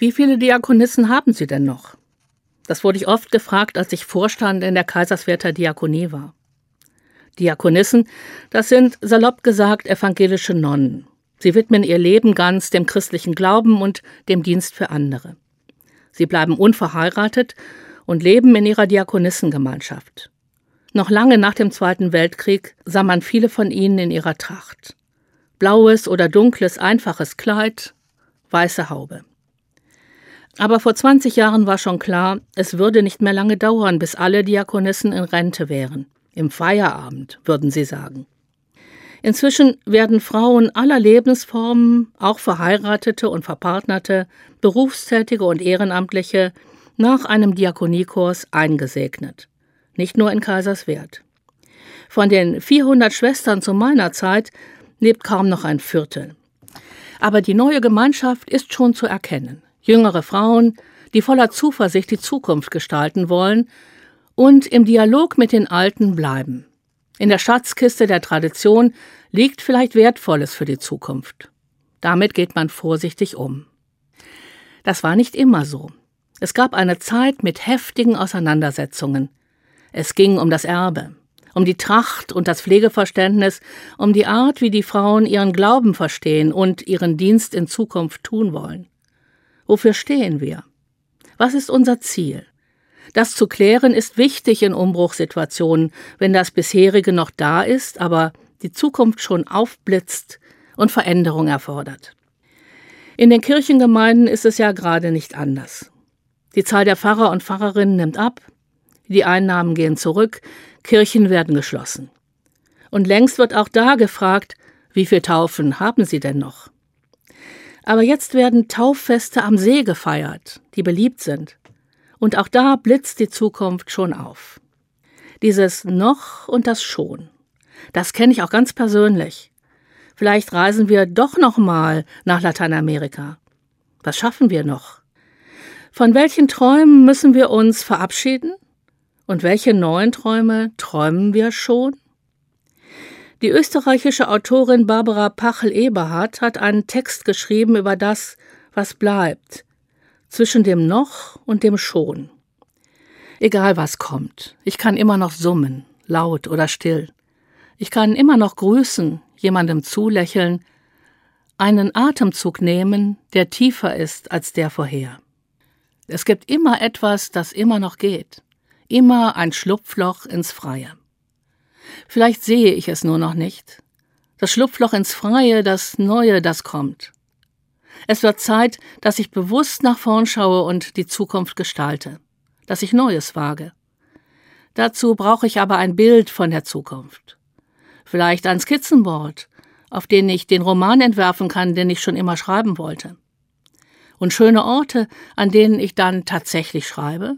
Wie viele Diakonissen haben Sie denn noch? Das wurde ich oft gefragt, als ich Vorstand in der Kaiserswerther Diakonie war. Diakonissen, das sind salopp gesagt evangelische Nonnen. Sie widmen ihr Leben ganz dem christlichen Glauben und dem Dienst für andere. Sie bleiben unverheiratet und leben in ihrer Diakonissengemeinschaft. Noch lange nach dem Zweiten Weltkrieg sah man viele von ihnen in ihrer Tracht. Blaues oder dunkles, einfaches Kleid, weiße Haube. Aber vor 20 Jahren war schon klar, es würde nicht mehr lange dauern, bis alle Diakonissen in Rente wären. Im Feierabend, würden sie sagen. Inzwischen werden Frauen aller Lebensformen, auch Verheiratete und Verpartnerte, Berufstätige und Ehrenamtliche, nach einem Diakoniekurs eingesegnet. Nicht nur in Kaiserswerth. Von den 400 Schwestern zu meiner Zeit lebt kaum noch ein Viertel. Aber die neue Gemeinschaft ist schon zu erkennen. Jüngere Frauen, die voller Zuversicht die Zukunft gestalten wollen und im Dialog mit den Alten bleiben. In der Schatzkiste der Tradition liegt vielleicht Wertvolles für die Zukunft. Damit geht man vorsichtig um. Das war nicht immer so. Es gab eine Zeit mit heftigen Auseinandersetzungen. Es ging um das Erbe, um die Tracht und das Pflegeverständnis, um die Art, wie die Frauen ihren Glauben verstehen und ihren Dienst in Zukunft tun wollen. Wofür stehen wir? Was ist unser Ziel? Das zu klären ist wichtig in Umbruchssituationen, wenn das bisherige noch da ist, aber die Zukunft schon aufblitzt und Veränderung erfordert. In den Kirchengemeinden ist es ja gerade nicht anders. Die Zahl der Pfarrer und Pfarrerinnen nimmt ab, die Einnahmen gehen zurück, Kirchen werden geschlossen. Und längst wird auch da gefragt, wie viele Taufen haben Sie denn noch? Aber jetzt werden Tauffeste am See gefeiert, die beliebt sind. Und auch da blitzt die Zukunft schon auf. Dieses Noch und das Schon, das kenne ich auch ganz persönlich. Vielleicht reisen wir doch noch mal nach Lateinamerika. Was schaffen wir noch? Von welchen Träumen müssen wir uns verabschieden? Und welche neuen Träume träumen wir schon? Die österreichische Autorin Barbara Pachel-Eberhardt hat einen Text geschrieben über das, was bleibt, zwischen dem Noch und dem Schon. Egal was kommt, ich kann immer noch summen, laut oder still. Ich kann immer noch grüßen, jemandem zulächeln, einen Atemzug nehmen, der tiefer ist als der vorher. Es gibt immer etwas, das immer noch geht. Immer ein Schlupfloch ins Freie. Vielleicht sehe ich es nur noch nicht. Das Schlupfloch ins Freie, das Neue, das kommt. Es wird Zeit, dass ich bewusst nach vorn schaue und die Zukunft gestalte, dass ich Neues wage. Dazu brauche ich aber ein Bild von der Zukunft. Vielleicht ein Skizzenboard, auf dem ich den Roman entwerfen kann, den ich schon immer schreiben wollte. Und schöne Orte, an denen ich dann tatsächlich schreibe.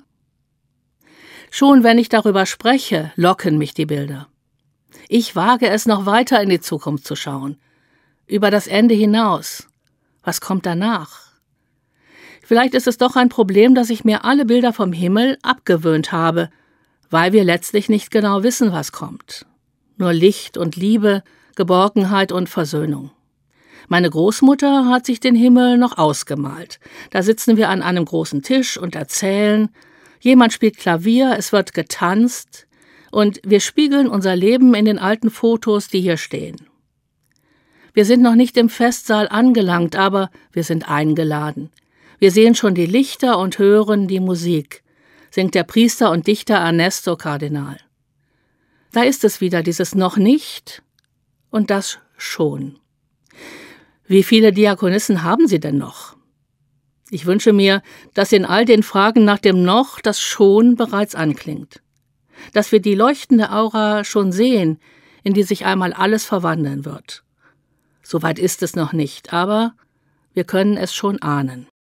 Schon wenn ich darüber spreche, locken mich die Bilder. Ich wage es, noch weiter in die Zukunft zu schauen, über das Ende hinaus. Was kommt danach? Vielleicht ist es doch ein Problem, dass ich mir alle Bilder vom Himmel abgewöhnt habe, weil wir letztlich nicht genau wissen, was kommt. Nur Licht und Liebe, Geborgenheit und Versöhnung. Meine Großmutter hat sich den Himmel noch ausgemalt. Da sitzen wir an einem großen Tisch und erzählen. Jemand spielt Klavier, es wird getanzt und wir spiegeln unser Leben in den alten Fotos, die hier stehen. Wir sind noch nicht im Festsaal angelangt, aber wir sind eingeladen. Wir sehen schon die Lichter und hören die Musik, singt der Priester und Dichter Ernesto Cardenal. Da ist es wieder, dieses noch nicht und das schon. Wie viele Diakonissen haben Sie denn noch? Ich wünsche mir, dass in all den Fragen nach dem Noch das Schon bereits anklingt. Dass wir die leuchtende Aura schon sehen, in die sich einmal alles verwandeln wird. Soweit ist es noch nicht, aber wir können es schon ahnen.